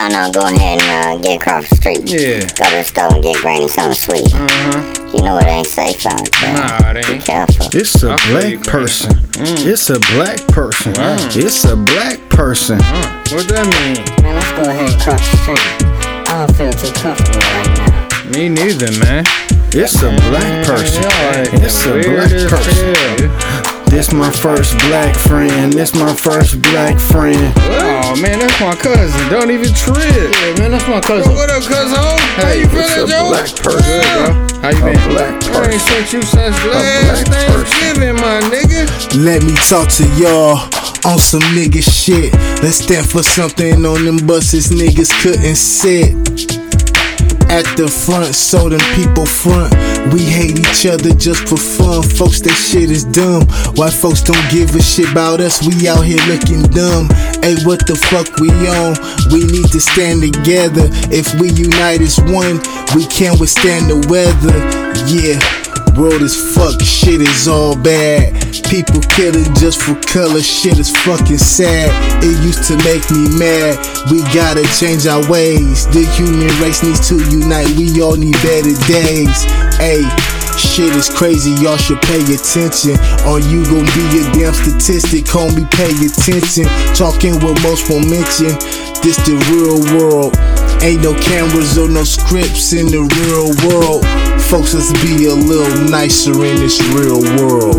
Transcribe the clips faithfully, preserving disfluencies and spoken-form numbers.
y'all know, go ahead and uh, get across the street. Yeah. Go to the store and get Granny something sweet. Uh-huh. You know it ain't safe out there. Nah, it ain't. Be careful. It's a I feel you, black person. Mm. It's a black person. Mm. It's a black person. Uh, what that mean? Man, let's go ahead and cross the street. I don't feel too comfortable right now. Me neither, man. It's a black person. It's a black person. This my first black friend. This my first black friend. Oh man, that's my cousin. Don't even trip. Yeah, man, that's my cousin. What up, cousin? How you It's feeling, a Joe? black person. Good, bro. How you A been? black I ain't person. seen you since last black person. Thanksgiving, my nigga. Let me talk to y'all on some nigga shit. Let's stand for something on them buses niggas couldn't sit at the front, so them people front. We hate each other just for fun. Folks, that shit is dumb. White folks don't give a shit about us. We out here looking dumb. Hey, what the fuck we on? We need to stand together. If we unite as one, we can withstand the weather. Yeah. World is fucked, shit is all bad. People killing just for color, shit is fucking sad. It used to make me mad. We gotta change our ways. The human race needs to unite. We all need better days. Hey, shit is crazy, y'all should pay attention. Or you gon' be a damn statistic, homie, pay attention. Talking what most won't mention. This the real world. Ain't no cameras or no scripts in the real world. Folks, let's be a little nicer in this real world.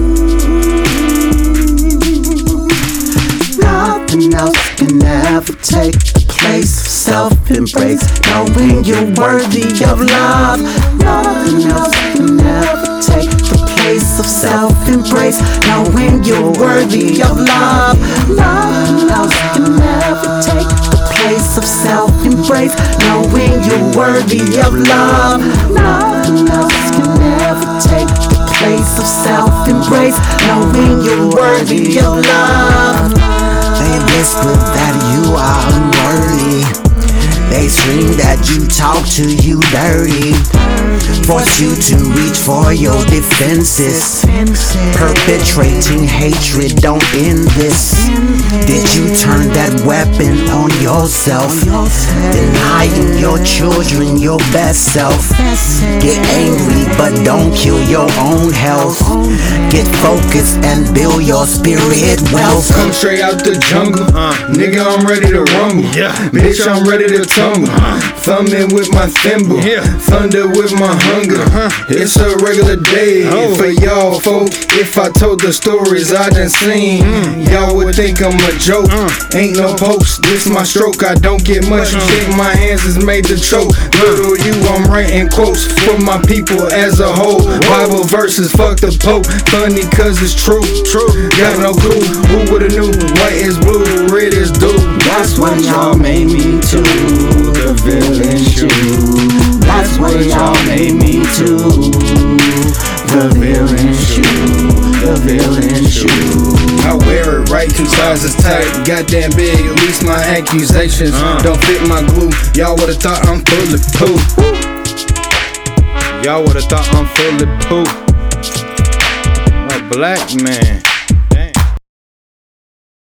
Nothing else can ever take the place of self-embrace. Knowing you're worthy of love. Nothing else can ever take the place of self-embrace. Knowing you're worthy of love. Nothing else can ever take the place of self-embrace. Knowing you're worthy of love. Nothing else can ever take the place of self-embrace. Knowing you're worthy of love. They whisper that you are unworthy. They scream that you talk to you dirty. Force you to reach for your defenses. Perpetrating hatred, don't end this. Did you turn that weapon on yourself? Denying your children your best self. Get angry but don't kill your own health. Get focused and build your spirit wealth. Come straight out the jungle, uh, nigga, I'm ready to rumble. Yeah. Bitch, I'm ready to tumble. Uh, Thumbing with my thimble, yeah. Thunder with my hunger. Uh-huh. It's a regular day oh. for y'all folk. If I told the stories I done seen, mm. y'all would think I'm a joke. Uh. Ain't no post, this my stroke. I don't get much. Uh. Shit, my hands is made to choke. Little you, I'm writing quotes for my people as a whole. Whoa. Bible verses, fuck the Pope. Funny cause it's true. True. Got no clue. Who would've knew? White is blue, red is blue. That's what y'all made me to. The villain shoe. That's what y'all made me to. The villain shoe. The villain shoe. I wear it right, two sizes tight. Goddamn big, at least my accusations uh. don't fit my glue. Y'all would've thought I'm full of poo. Y'all would've thought I'm full of poo. A black man.